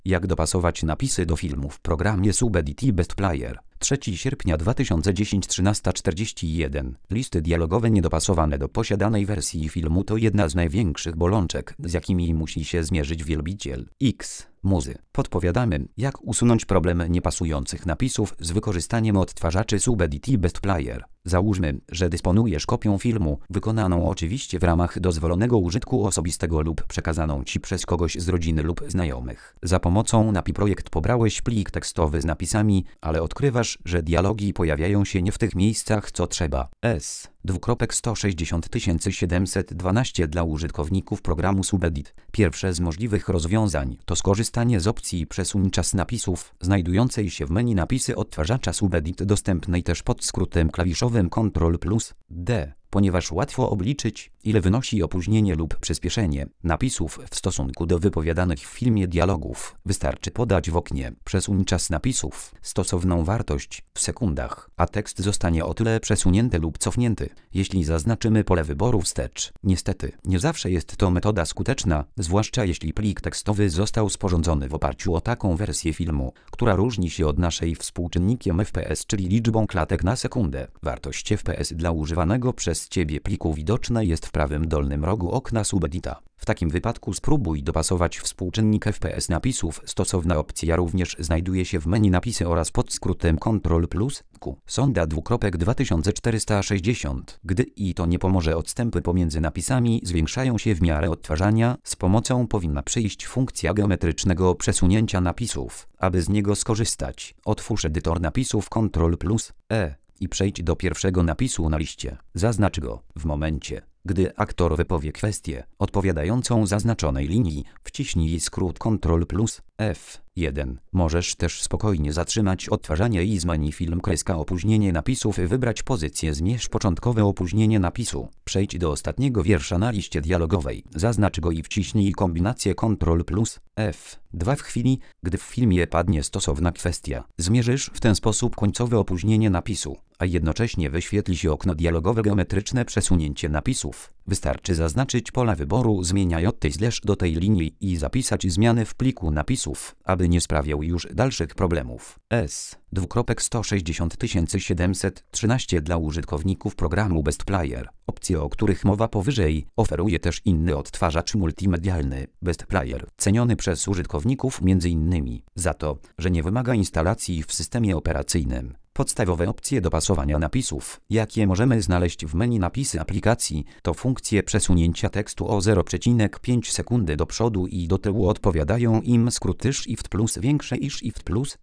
Jak dopasować napisy do filmu w programie Subedit i Best Player. 3 sierpnia 2010 13:41. Listy dialogowe niedopasowane do posiadanej wersji filmu to jedna z największych bolączek, z jakimi musi się zmierzyć wielbiciel Muzy. Podpowiadamy, jak usunąć problem niepasujących napisów z wykorzystaniem odtwarzaczy Subedit i Best Player. Załóżmy, że dysponujesz kopią filmu, wykonaną oczywiście w ramach dozwolonego użytku osobistego lub przekazaną Ci przez kogoś z rodziny lub znajomych. Za pomocą NaPi Projekt pobrałeś plik tekstowy z napisami, ale odkrywasz, że dialogi pojawiają się nie w tych miejscach co trzeba. 160 dla użytkowników programu Subedit. Pierwsze z możliwych rozwiązań to skorzystanie z opcji Przesuń czas napisów, znajdującej się w menu napisy odtwarzacza Subedit, dostępnej też pod skrótem klawiszowym Ctrl+D. Ponieważ łatwo obliczyć, ile wynosi opóźnienie lub przyspieszenie napisów w stosunku do wypowiadanych w filmie dialogów, wystarczy podać w oknie Przesuń czas napisów stosowną wartość w sekundach, a tekst zostanie o tyle przesunięty lub cofnięty, jeśli zaznaczymy pole wyboru wstecz. Niestety, nie zawsze jest to metoda skuteczna, zwłaszcza jeśli plik tekstowy został sporządzony w oparciu o taką wersję filmu, która różni się od naszej współczynnikiem FPS, czyli liczbą klatek na sekundę. Wartość FPS dla używanego przez Ciebie pliku widoczna jest w prawym dolnym rogu okna Subedita. W takim wypadku spróbuj dopasować współczynnik FPS napisów. Stosowna opcja również znajduje się w menu napisy oraz pod skrótem Ctrl+Q. Sonda 2460. Gdy i to nie pomoże, odstępy pomiędzy napisami zwiększają się w miarę odtwarzania, z pomocą powinna przyjść funkcja geometrycznego przesunięcia napisów. Aby z niego skorzystać, otwórz edytor napisów Ctrl+E i przejdź do pierwszego napisu na liście. Zaznacz go. W momencie, gdy aktor wypowie kwestię odpowiadającą zaznaczonej linii, wciśnij skrót Ctrl+F1. Możesz też spokojnie zatrzymać odtwarzanie i z menu film opóźnienie napisów wybrać pozycję zmierz początkowe opóźnienie napisu. Przejdź do ostatniego wiersza na liście dialogowej. Zaznacz go i wciśnij kombinację Ctrl+F2 w chwili, gdy w filmie padnie stosowna kwestia. Zmierzysz w ten sposób końcowe opóźnienie napisu, a jednocześnie wyświetli się okno dialogowe geometryczne przesunięcie napisów. Wystarczy zaznaczyć pola wyboru zmieniaj od tej do tej linii i zapisać zmiany w pliku napisów, aby nie sprawiał już dalszych problemów. 160 dla użytkowników programu Best Player. Opcje, o których mowa powyżej, oferuje też inny odtwarzacz multimedialny Best Player, ceniony przez użytkowników m.in. za to, że nie wymaga instalacji w systemie operacyjnym. Podstawowe opcje dopasowania napisów, jakie możemy znaleźć w menu napisy aplikacji, to funkcje przesunięcia tekstu o 0,5 sekundy do przodu i do tyłu. Odpowiadają im skróty Shift+, większe i Shift+,